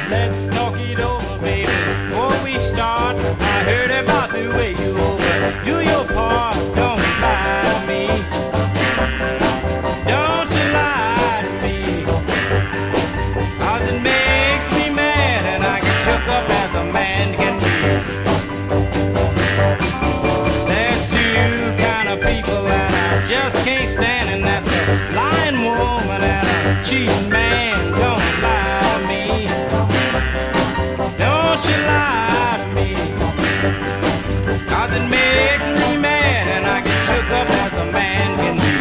Let's talk it over, baby. Before we start, I heard about the way you overdo your part. Don't lie to me. Don't you lie to me. 'Cause it makes me mad and I get shook up as a man can be. There's two kind of people that I just can't stand, and that's a lying woman and a cheating man. Don't lie to me. Don't you lie to me. 'Cause it makes me mad and I get shook up as a man can be.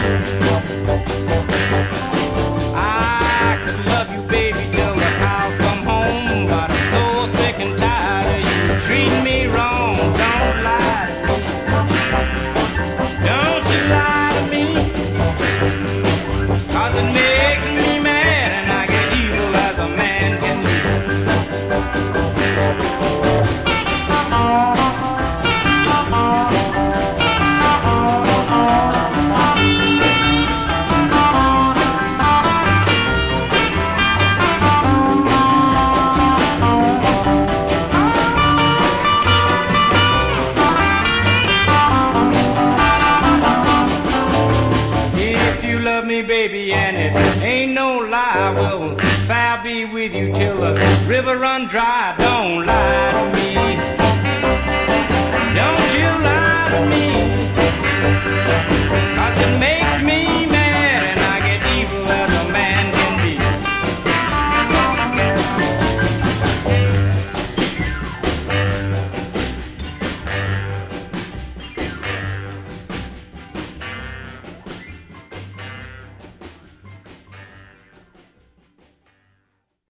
I could love you, baby, till the cows come home, but I'm so sick and tired of you treating me wrong. Don't lie to me. Don't you lie to me. 'Cause it makes me mad and I get evil as a man can be. If you love me, baby, and it ain't no lie, well, if I'll be with you till the river run dry. Don't lie to me. Don't you lie to me.